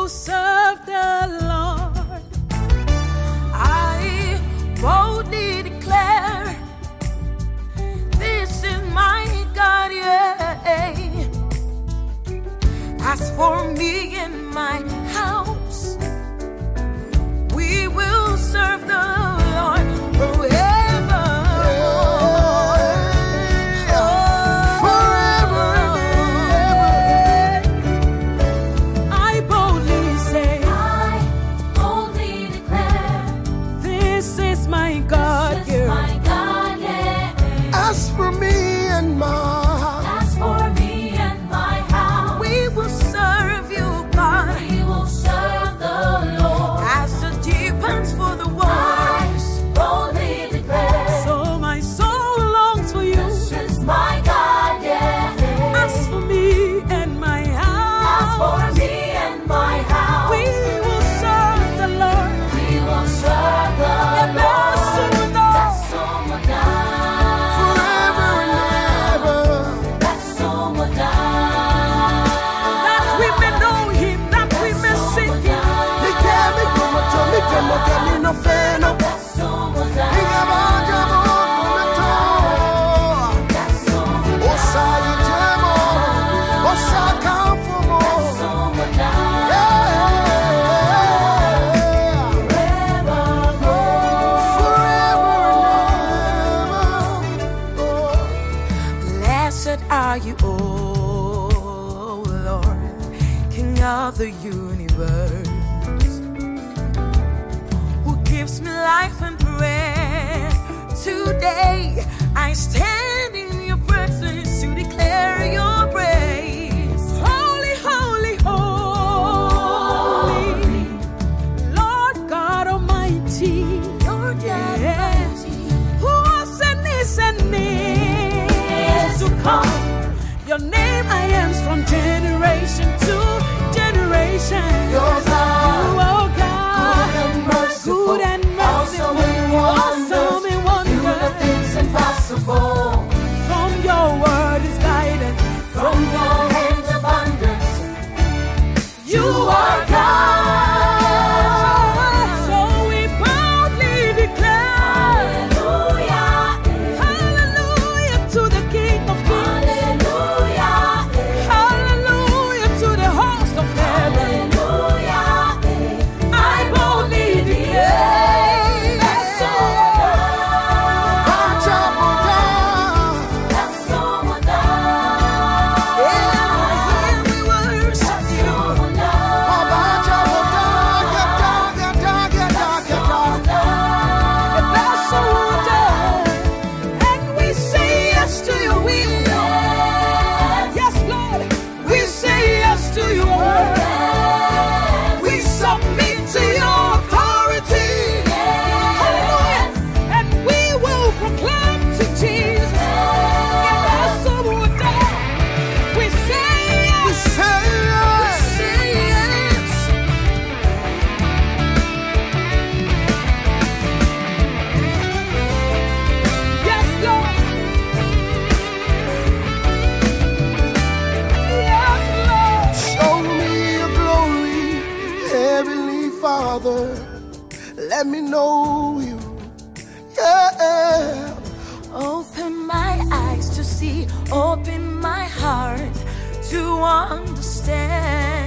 serve the Lord. I boldly declare, this is my God, yeah. As for me and my house, we will serve the Lord forever. Are you, oh Lord, King of the universe, who gives me life and breath? Today I stand in your presence to declare your praise. Holy, holy, holy, Lord God Almighty, Lord God Almighty, who was and is to come. Your name I am from generation to generation. Your God, you, oh God, good and merciful, awesome in wonder, you do things impossible. From your word is guided, from your hands abundance. You are God. So we proudly declare, hallelujah, hallelujah to the King of Kings. Father, let me know you, yeah. Open my eyes to see, open my heart to understand.